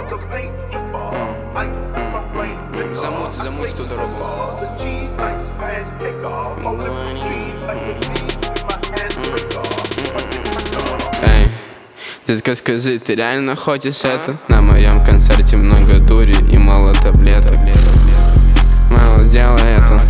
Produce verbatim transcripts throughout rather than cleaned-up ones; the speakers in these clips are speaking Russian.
Замуть, замуть ту дорогу. Эй, детка, скажи, ты реально хочешь это? На моем концерте много дури и мало таблеток. Мало, сделай это.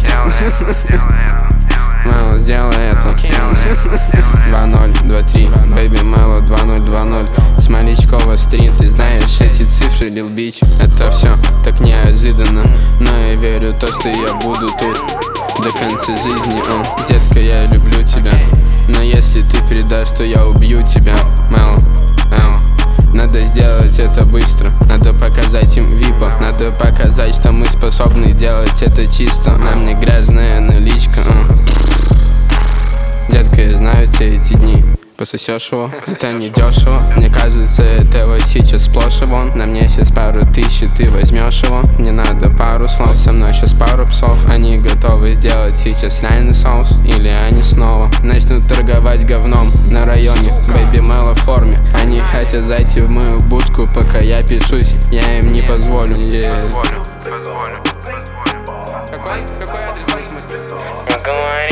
Мало, сделай это. Два ноль два три, Baby Mellow два ноль два ноль. Смоличкова стрит, ты знаешь эти цифры, Lil Bitch. Это все так неожиданно, но я верю то, что я буду тут до конца жизни. О, детка, я люблю тебя, но если ты предашь, то я убью тебя. Мело, эм. Надо сделать это быстро, надо показать им випа, надо показать, что мы способны делать это чисто. Нам не грязная наличка. э. Детка, я знаю те эти дни. Пососешь его, это не дешево. Мне кажется, этого сейчас сплошь и вон. На мне сейчас пару тысяч, и ты возьмешь его. Не надо пару слов, со мной сейчас пару псов. Они готовы сделать сейчас реальный соус. Или они снова начнут торговать говном на районе. Baby Mellow в форме. Они хотят зайти в мою будку, пока я пишусь. Я им не позволю. Yeah. Какой? Какой адрес посмотри?